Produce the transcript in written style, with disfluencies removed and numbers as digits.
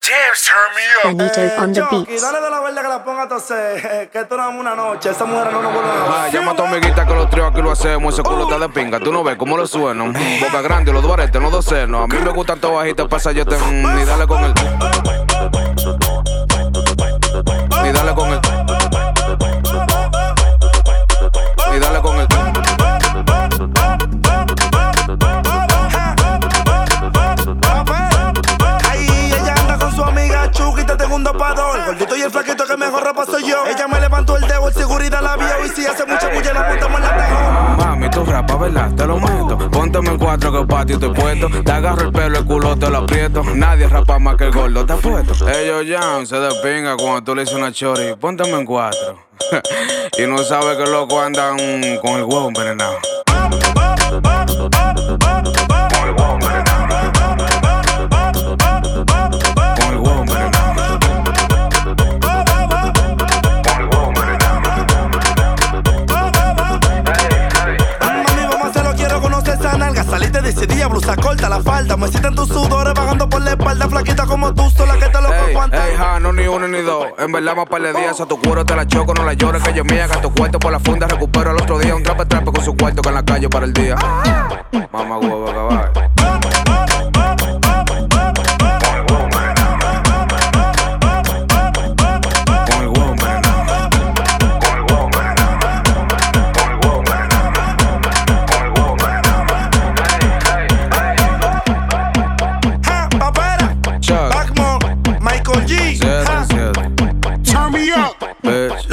Benito on the Chucky, beats. dale de la verde que la ponga a toser, que esto no es una noche, esa mujer no nos vuelve a ver. Llama a tu amiguita que los tríos aquí lo hacemos. Ese culo está de pinga, tú no ves cómo lo sueno. Boca grande, los duaretes, no dos senos. A mí me gustan todo bajito, pasa yo te. Ni dale con el. Ni dale con el. Ni dale con el. Ahí ella anda con su amiga Chucky, te tengo un dopador. El gordito y el flaquito que mejor ropa soy yo. Ella me levantó el dedo, el seguridad la vio. Y si hace mucha bulla la montamos en la tejón. Mami, tú rapa, ¿verdad? Te lo meto. Pónteme en cuatro que el patio estoy puesto. Te agarro el pelo, el culo te lo aprieto. Nadie rapa más que el gordo, ¿te apuesto? Ellos ya se despinga cuando tú le dices una chori. Pónteme en cuatro. Y no sabe que loco andan con el huevo envenenado. Con el huevo envenenado. Con el huevo envenenado. Con el huevo envenenado. Mami, vamos a hacerlo, quiero conocer esa nalga. Saliste de ese día, blusa corta, la falda. Me sienten tus sudores bajando por la espalda. Flaquita como tú, sola que te lo aguanta. Ey, ja, no ni uno ni dos. En verdad más par de días. A tu cuero te la choco, no la llores que yo me haga tu cuarto por la funda. Recupero el otro día. Un trape con su cuarto que en la calle para el día. Mamá huevo, caballo. Backmore, Michael G. Turn me up, bitch.